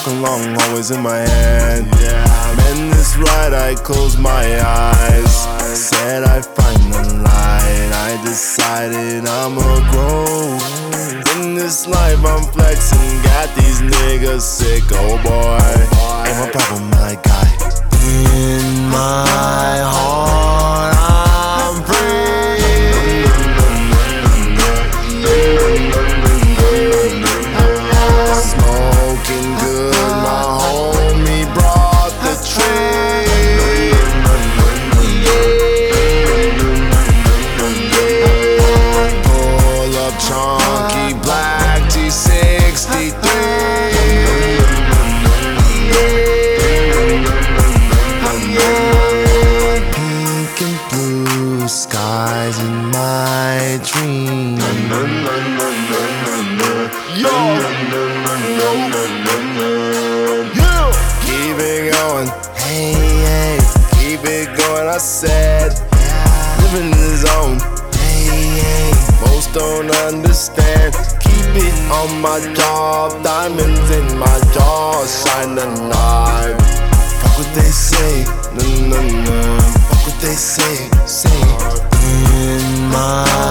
walk along, always in my head. Man, this right, I close my eyes. Said I find the light, I decided I'ma grow. In this life I'm flexing, got these niggas sick, oh boy. Ain't my problem, my guy. In my heart I'm free. Smoking good, my homie brought the tree. Pull up chunky black T63. Pink and blue skies in my dream. Keep it going, hey, hey. Keep it going, I said. Living in the zone, hey, hey. Most don't understand. Keep it on my jaw, diamonds in my jaw, shine the knife. Fuck what they say, no, no, no. Fuck what they say, say. In my